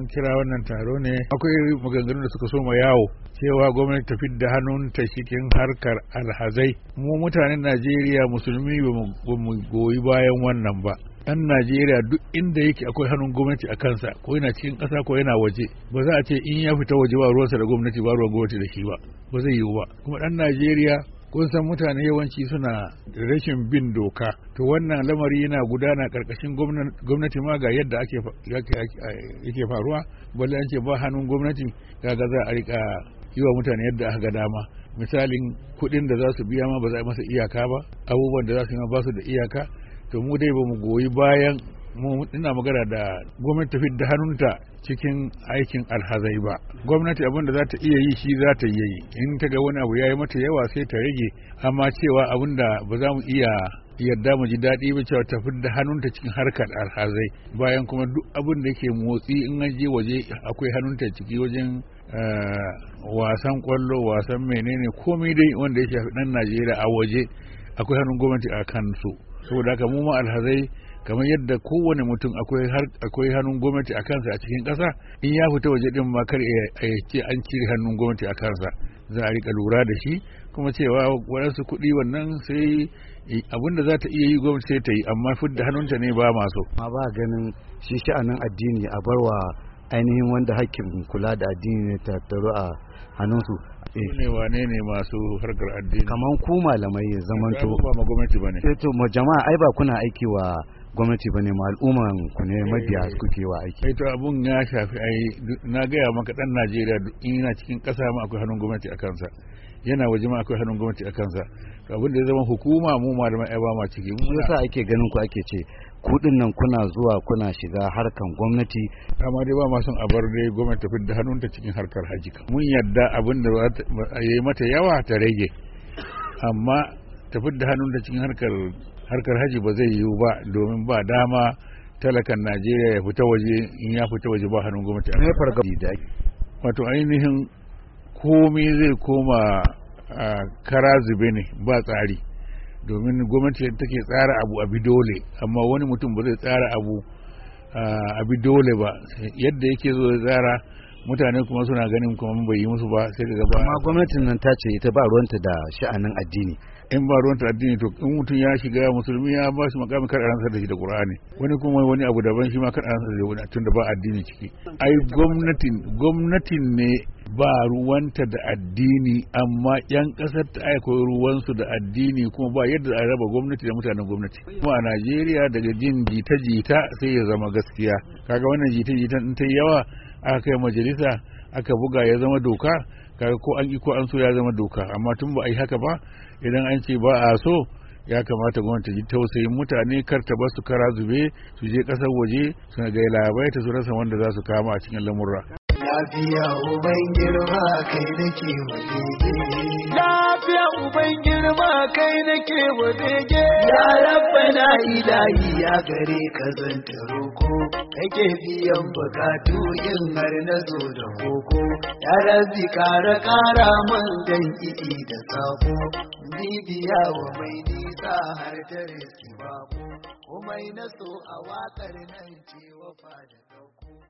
mun kira wannan taro ne akwai maganganun da suka so ma yawo cewa gwamnati ta fidda hannunta cikin harkar alhazai. Mu mutanen Najeriya musulmi ba mu goyi bayan wannan ba. Ɗan Najeriya duk inda yake akwai hannun gwamnati a kansa, ko yana cikin ƙasa ko yana waje. Ba za a ce in ya fita waje ba ruwansa da gwamnati ba ruwan gwamnati da shi ba zai yiwu ba. Kuma ɗan Najeriya kun san mutane yawanci suna rashin bin doka, to wannan lamari yana gudana karkashin gwamnati ma ga yadda yake faruwa, balle an ce ba hannun gwamnati kaga za a rika yi wa mutane yadda aka ga dama. Misalin kuɗin da za su biya ma ba za a masa iyaka ba, abubuwan da za su yi ma ba su da iyaka. To mu dai ba mu goyi bayan ina magana da gwamnati tafi da hannunta cikin aikin alhazai ba. Gwamnati abin da za ta iya yi shi za ta yi, in ta ga wani abu ya yi mata yawa sai ta rage, amma cewa abin da ba za mu iya yadda mu ji daɗi ba cewa tafi da hannunta cikin harkar alhazai, bayan kuma duk abin da ke motsi in an je waje akwai hannunta ciki, wajen wasan kwallo, wasan menene, komai dai wanda ya shafi ɗan Najeriya a waje akwai hannun gwamnati a kansu. Saboda haka mu ma alhazai kamar yadda kowane mutum akwai hannun gwamnati a kansa a cikin ƙasa, in ya fita waje din ma kar a ce an cire hannun gwamnati a kansa, za a rika lura da shi, kuma cewa waɗansu kuɗi wannan sai abin da za ta iya yi gwamnati sai ta yi, amma fidda hannunta ne ba maso. Ma ba ganin shi sha'anin addini a barwa ainihin wanda hakkin kula da addini ne ta taru a hannunsu. Ne wane ne masu harkar addini? Kaman ku malamai ya zamanto ba ma gwamnati bane. To mu jama'a ai ba kuna aiki wa gwamnati bane, ma al'umman ku ne mabiya kuke wa aiki. To abun ya shafi na gaya maka ɗan Najeriya in yana cikin ƙasa ma akwai hannun gwamnati a kansa, yana waje ma akwai hannun gwamnati a kansa. To abin da ya zama hukuma mu malamai ai ba ma ciki. Mu yasa ake ganin ku ake ce kudin nan kuna zuwa kuna shiga harkan gwamnati, amma dai ba ma son a bar dai gwamnati ta fidda hannunta cikin harkar haji. Mun yadda abin da ya yi mata yawa ta rage, amma ta fidda hannunta cikin harkar haji ba zai yiwu ba, domin ba dama talakan Najeriya ya fita waje, in ya fita waje ba hannun gwamnati. Ne fargaba da wato ainihin komai zai koma kara zube ne, ba tsari. Domin gwamnati take tsara abu a bi dole, amma wani mutum ba zai tsara abu a bi dole ba, yadda yake zo ya tsara, mutane kuma suna ganin kuma bai yi musu ba, sai daga ba. Amma gwamnatin nan ta ce ita ba ruwanta da sha'anin addini. In ba ruwanta addini, to in mutum ya shiga musulmi ya ba shi makamin kar a rantsar da shi da Qur'ani, wani kuma wani abu daban shi ma kar a rantsar da wani, tunda ba addini ciki. Ai gwamnatin ne ba ruwanta da addini, amma yan kasar ta aiko ruwansu da addini, kuma ba yadda a raba gwamnati da mutanen gwamnati. Kuma a Najeriya daga jin jita-jita sai ya zama gaskiya. Kaga wannan jita-jita in ta yawa aka kai majalisa aka buga ya zama doka, kaga ko an ko an so ya zama doka. Amma tun ba a yi haka ba, idan an ce ba a so, ya kamata gwamnati ji tausayin mutane, kar ta basu kara zube su je kasar waje su ga labai ta su rasa wanda za su kama a cikin lamurra. Lafiya uban girma kai nake wadege. Lafiya uban girma kai nake wadege. Ya rabbana ilahi ya gare ka zanta roko, kake biyan bukatu in har na zo da koko. Ya rabbi kara man dan idi da sako, bibiya wa mai nisa har ta riski bako, komai na so a wakar nan ce wafa da dauko.